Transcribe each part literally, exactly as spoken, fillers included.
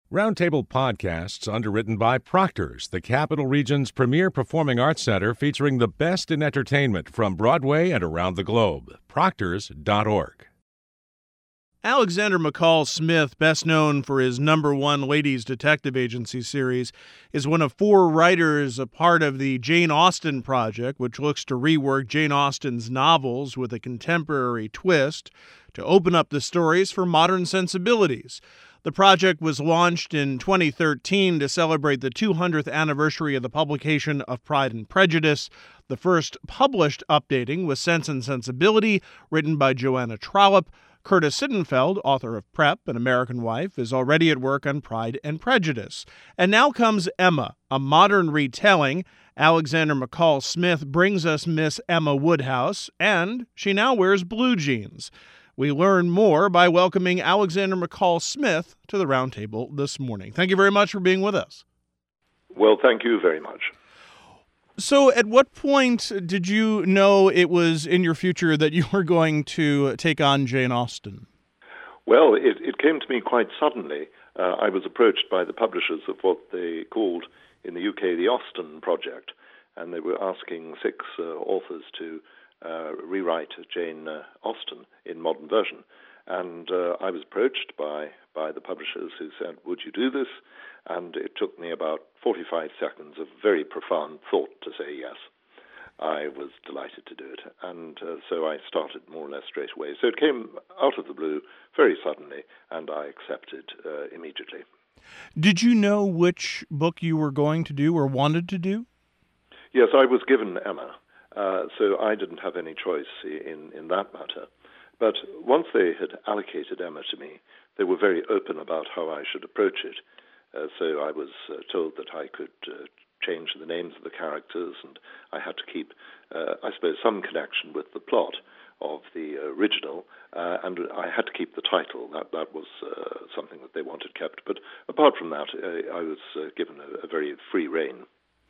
Roundtable Podcasts, underwritten by Proctor's, the Capital Region's premier performing arts center featuring the best in entertainment from Broadway and around the globe. Proctors dot org. Alexander McCall Smith, best known for his number one Ladies Detective Agency series, is one of four writers a part of the Jane Austen Project, which looks to rework Jane Austen's novels with a contemporary twist to open up the stories for modern sensibilities. The project was launched in twenty thirteen to celebrate the two hundredth anniversary of the publication of Pride and Prejudice. The first published updating was Sense and Sensibility, written by Joanna Trollope. Curtis Sittenfeld, author of Prep, An American Wife, is already at work on Pride and Prejudice. And now comes Emma, a modern retelling. Alexander McCall Smith brings us Miss Emma Woodhouse, and she now wears blue jeans. We learn more by welcoming Alexander McCall Smith to the Roundtable this morning. Thank you very much for being with us. Well, thank you very much. So at what point did you know it was in your future that you were going to take on Jane Austen? Well, it, it came to me quite suddenly. Uh, I was approached by the publishers of what they called in the U K the Austen Project, and they were asking six uh, authors to uh, rewrite Jane uh, Austen in modern version. And uh, I was approached by, by the publishers who said, would you do this? And it took me about forty-five seconds of very profound thought to say yes. I was delighted to do it. And uh, so I started more or less straight away. So it came out of the blue very suddenly, and I accepted uh, immediately. Did you know which book you were going to do or wanted to do? Yes, I was given Emma, uh, so I didn't have any choice in, in that matter. But once they had allocated Emma to me, they were very open about how I should approach it. Uh, so I was uh, told that I could uh, change the names of the characters, and I had to keep, uh, I suppose, some connection with the plot of the original, uh, and I had to keep the title. That that was uh, something that they wanted kept. But apart from that, uh, I was uh, given a, a very free rein.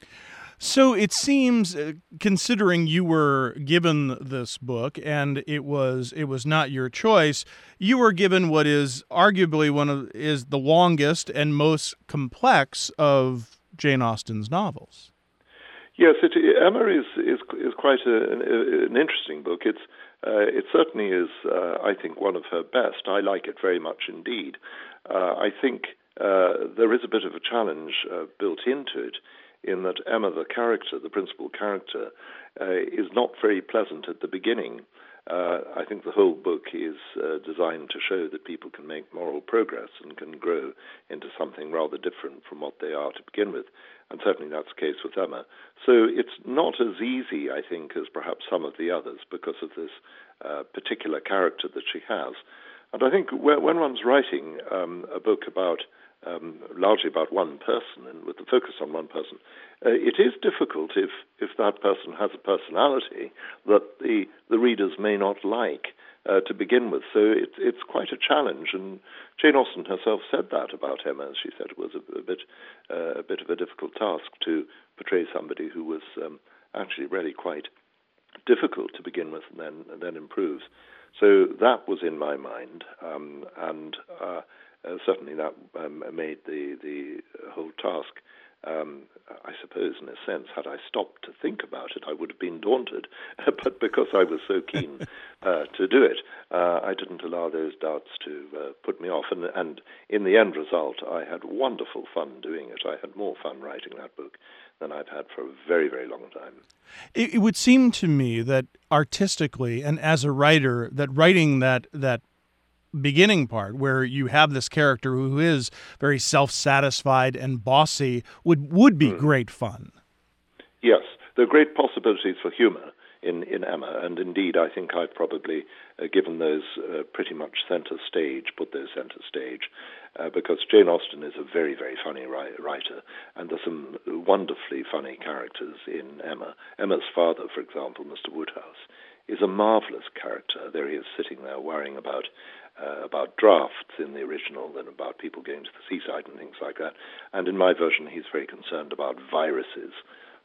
So it seems, uh, considering you were given this book and it was it was not your choice, you were given what is arguably one of is the longest and most complex of Jane Austen's novels. Yes, it, Emma is is is quite a, an, an interesting book. It's uh, it certainly is, uh, I think, one of her best. I like it very much indeed. Uh, I think uh, there is a bit of a challenge uh, built into it, in that Emma, the character, the principal character, uh, is not very pleasant at the beginning. Uh, I think the whole book is uh, designed to show that people can make moral progress and can grow into something rather different from what they are to begin with. And certainly that's the case with Emma. So it's not as easy, I think, as perhaps some of the others because of this uh, particular character that she has. And I think when one's writing um, a book about Um, largely about one person and with the focus on one person, uh, it is difficult if, if that person has a personality that the, the readers may not like uh, to begin with. So it, it's quite a challenge, and Jane Austen herself said that about Emma. She said it was a, a bit uh, a bit of a difficult task to portray somebody who was um, actually really quite difficult to begin with and then, and then improves. So that was in my mind, um, and uh, Uh, certainly that um, made the, the whole task, um, I suppose, in a sense, had I stopped to think about it, I would have been daunted. But because I was so keen uh, to do it, uh, I didn't allow those doubts to uh, put me off. And, and in the end result, I had wonderful fun doing it. I had more fun writing that book than I've had for a very, very long time. It, it would seem to me that artistically and as a writer, that writing that that beginning part where you have this character who is very self-satisfied and bossy would would be mm. great fun. Yes, there are great possibilities for humor in, in Emma, and indeed I think I've probably uh, given those uh, pretty much center stage, put those center stage, uh, because Jane Austen is a very, very funny ri- writer, and there's some wonderfully funny characters in Emma. Emma's father, for example, Mister Woodhouse, is a marvelous character. There he is sitting there worrying about Uh, about drafts in the original and about people going to the seaside and things like that. And in my version, he's very concerned about viruses.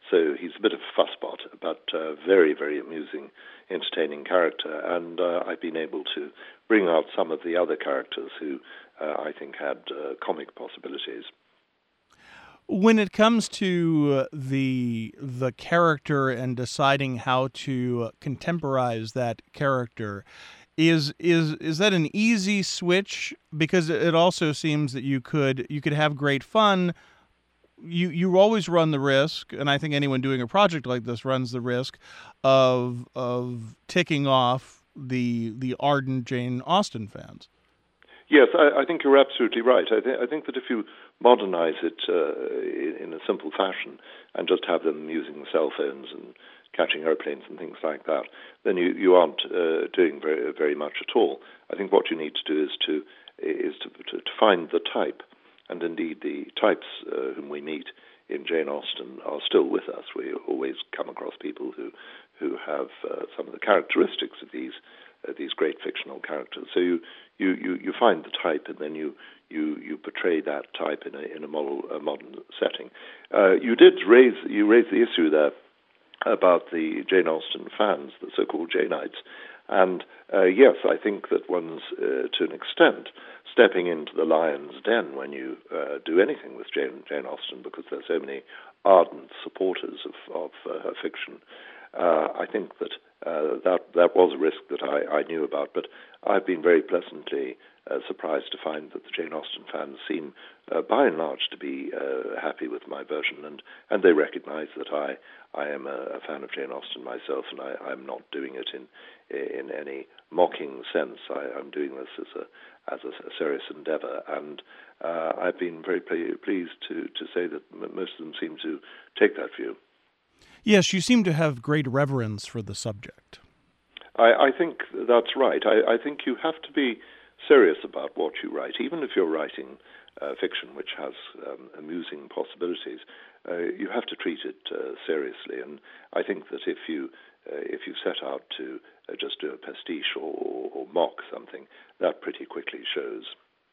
So he's a bit of a fussbot, but uh, very, very amusing, entertaining character. And uh, I've been able to bring out some of the other characters who uh, I think had uh, comic possibilities. When it comes to uh, the the character and deciding how to contemporize that character, is is is that an easy switch? Because it also seems that you could you could have great fun. You you always run the risk, and I think anyone doing a project like this runs the risk of of ticking off the the ardent Jane Austen fans. Yes, I, I think you're absolutely right. I, th- I think that if you modernize it uh, in, in a simple fashion and just have them using cell phones and catching airplanes and things like that, then you, you aren't uh, doing very very much at all. I think what you need to do is to is to, to, to find the type, and indeed the types uh, whom we meet in Jane Austen are still with us. We always come across people who who have uh, some of the characteristics of these uh, these great fictional characters. So you, you, you, you find the type, and then you you, you portray that type in a in a, model, a modern setting. Uh, you did raise you raised the issue there about the Jane Austen fans, the so-called Janeites. And uh, yes, I think that one's, uh, to an extent, stepping into the lion's den when you uh, do anything with Jane, Jane Austen, because there are so many ardent supporters of, of uh, her fiction. Uh, I think that, uh, that that was a risk that I, I knew about, but I've been very pleasantly uh, surprised to find that the Jane Austen fans seem, uh, by and large, to be uh, happy with my version, and, and they recognize that I, I am a, a fan of Jane Austen myself, and I, I'm not doing it in in any mocking sense. I, I'm doing this as a as a, a serious endeavor, and uh, I've been very ple- pleased to, to say that m- most of them seem to take that view. Yes, you seem to have great reverence for the subject. I, I think that's right. I, I think you have to be serious about what you write, even if you're writing uh, fiction which has um, amusing possibilities. Uh, you have to treat it uh, seriously, and I think that if you uh, if you set out to uh, just do a pastiche or, or, or mock something, that pretty quickly shows.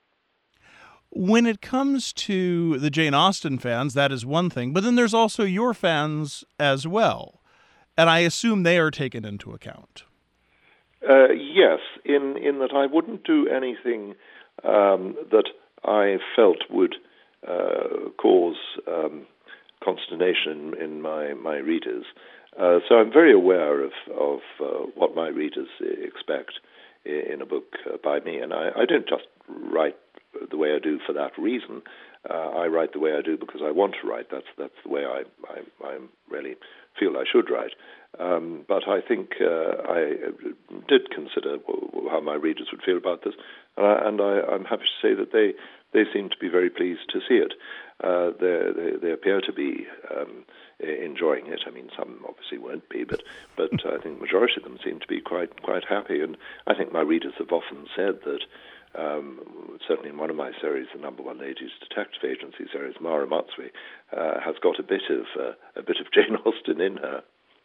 When it comes to the Jane Austen fans, that is one thing, but then there's also your fans as well, and I assume they are taken into account. Uh, yes, in, in that I wouldn't do anything um, that I felt would uh, cause um, consternation in, in my, my readers. Uh, so I'm very aware of, of uh, what my readers expect in a book uh, by me, and I, I don't just write the way I do for that reason. Uh, I write the way I do because I want to write. That's that's the way I I, I really feel I should write. Um, but I think uh, I did consider how my readers would feel about this, uh, and I, I'm happy to say that they they seem to be very pleased to see it. Uh, they, they they appear to be um, enjoying it. I mean, some obviously won't be, but but I think the majority of them seem to be quite quite happy. And I think my readers have often said that. Um, certainly in one of my series, the Number One Ladies Detective Agency series, Mara Matsui uh, has got a bit of uh, a bit of Jane Austen in her.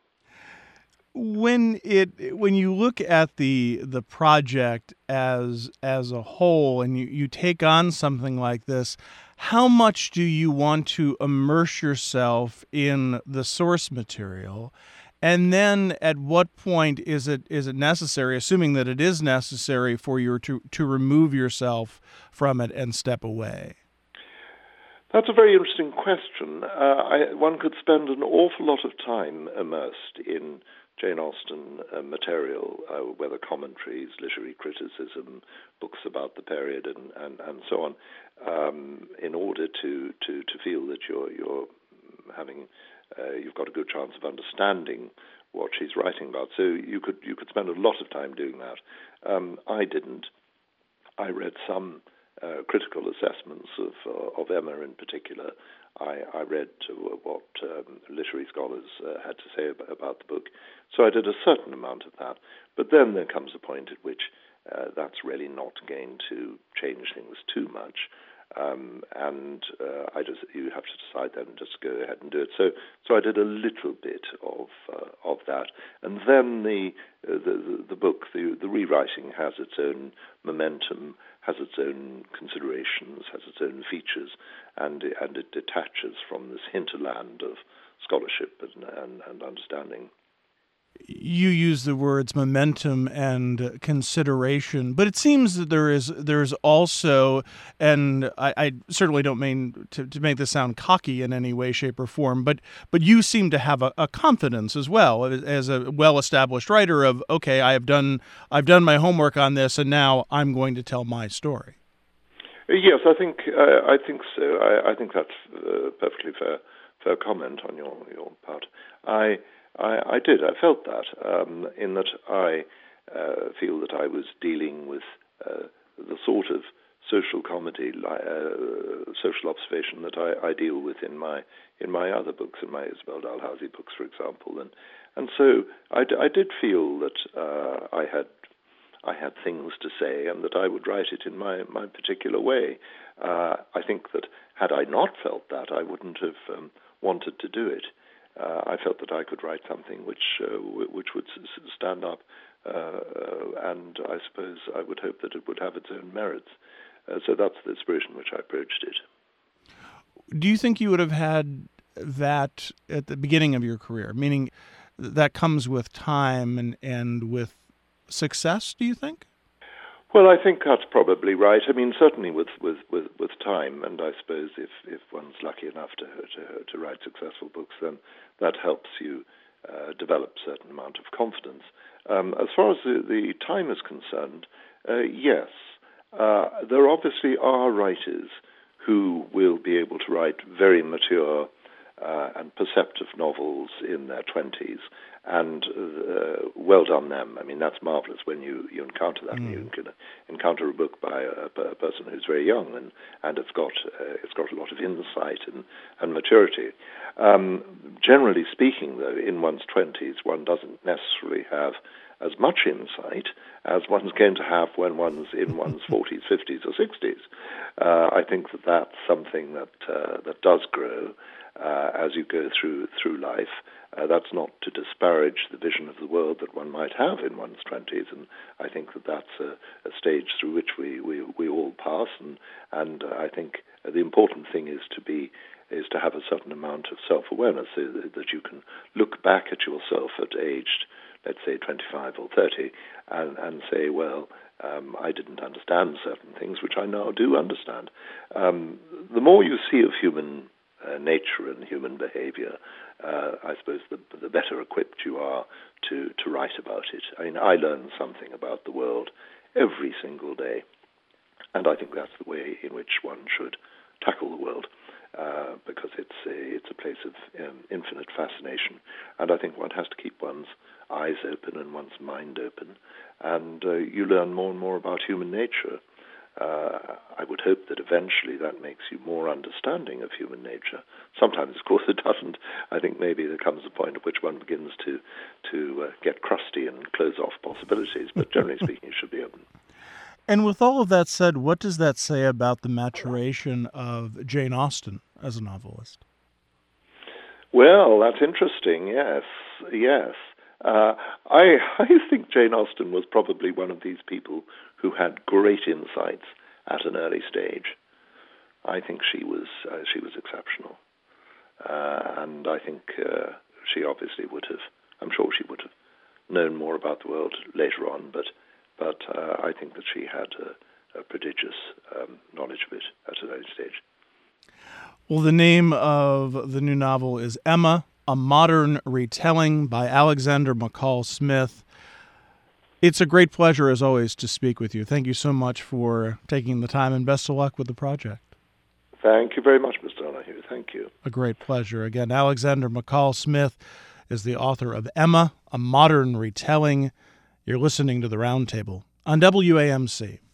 When it when you look at the the project as as a whole, and you, you take on something like this, how much do you want to immerse yourself in the source material? And then at what point is it is it necessary, assuming that it is necessary, for you to, to remove yourself from it and step away? That's a very interesting question. Uh, I, one could spend an awful lot of time immersed in Jane Austen uh, material, uh, whether commentaries, literary criticism, books about the period, and, and, and so on, um, in order to, to, to feel that you're you're having Uh, you've got a good chance of understanding what she's writing about. So you could you could spend a lot of time doing that. Um, I didn't. I read some uh, critical assessments of uh, of Emma in particular. I, I read uh, what um, literary scholars uh, had to say about, about the book. So I did a certain amount of that. But then there comes a point at which uh, that's really not going to change things too much. Um, and uh, I just you have to decide then and just go ahead and do it. So so I did a little bit of uh, of that, and then the, uh, the the book, the the rewriting has its own momentum, has its own considerations, has its own features, and and it detaches from this hinterland of scholarship and, and, and understanding. You use the words momentum and consideration, but it seems that there is there is also, and I, I certainly don't mean to, to make this sound cocky in any way, shape, or form, but but you seem to have a, a confidence as well as a well-established writer of, okay, I have done I've done my homework on this, and now I'm going to tell my story. Yes, I think uh, I think so. I, I think that's a perfectly fair fair comment on your your part. I. I, I did. I felt that um, in that I uh, feel that I was dealing with uh, the sort of social comedy, uh, social observation that I, I deal with in my in my other books, in my Isabel Dalhousie books, for example, and and so I, d- I did feel that uh, I had I had things to say, and that I would write it in my my particular way. Uh, I think that had I not felt that, I wouldn't have um, wanted to do it. Uh, I felt that I could write something which uh, w- which would s- stand up, uh, and I suppose I would hope that it would have its own merits. Uh, so that's the spirit in which I approached it. Do you think you would have had that at the beginning of your career, meaning that comes with time and, and with success, do you think? Well, I think that's probably right. I mean, certainly with, with, with, with time, and I suppose if, if one's lucky enough to, to to write successful books, then that helps you uh, develop a certain amount of confidence. Um, as far as the, the time is concerned, uh, yes, uh, there obviously are writers who will be able to write very mature uh, and perceptive novels in their twenties, and uh, well done them. I mean, that's marvelous when you, you encounter that. Mm. You can encounter a book by a, a person who's very young, and, and it's got uh, it's got a lot of insight and, and maturity. Um, generally speaking, though, in one's twenties, one doesn't necessarily have as much insight as one's going to have when one's in one's forties, fifties, or sixties. Uh, I think that that's something that uh, that does grow uh, as you go through through life. Uh, that's not to disparage the vision of the world that one might have in one's twenties, and I think that that's a, a stage through which we, we, we all pass, and, and uh, I think the important thing is to be is to have a certain amount of self-awareness, so that, that you can look back at yourself at aged, let's say, twenty-five or thirty, and, and say, well, um, I didn't understand certain things, which I now do understand. Um, the more you see of human Uh, nature and human behavior, uh, I suppose the, the better equipped you are to, to write about it. I mean, I learn something about the world every single day, and I think that's the way in which one should tackle the world, uh, because it's a, it's a place of um, infinite fascination, and I think one has to keep one's eyes open and one's mind open, and uh, you learn more and more about human nature. Uh, I would hope that eventually that makes you more understanding of human nature. Sometimes, of course, it doesn't. I think maybe there comes a point at which one begins to to uh, get crusty and close off possibilities, but generally speaking, it should be open. And with all of that said, what does that say about the maturation of Jane Austen as a novelist? Well, that's interesting, yes, yes. Uh, I, I think Jane Austen was probably one of these people who had great insights at an early stage. I think she was uh, she was exceptional, uh, and I think uh, she obviously would have. I'm sure she would have known more about the world later on, but but uh, I think that she had a, a prodigious um, knowledge of it at an early stage. Well, the name of the new novel is Emma, a modern retelling by Alexander McCall Smith. It's a great pleasure, as always, to speak with you. Thank you so much for taking the time, and best of luck with the project. Thank you very much, Mister Donahue. Thank you. A great pleasure. Again, Alexander McCall Smith is the author of Emma, a modern retelling. You're listening to The Roundtable on W A M C.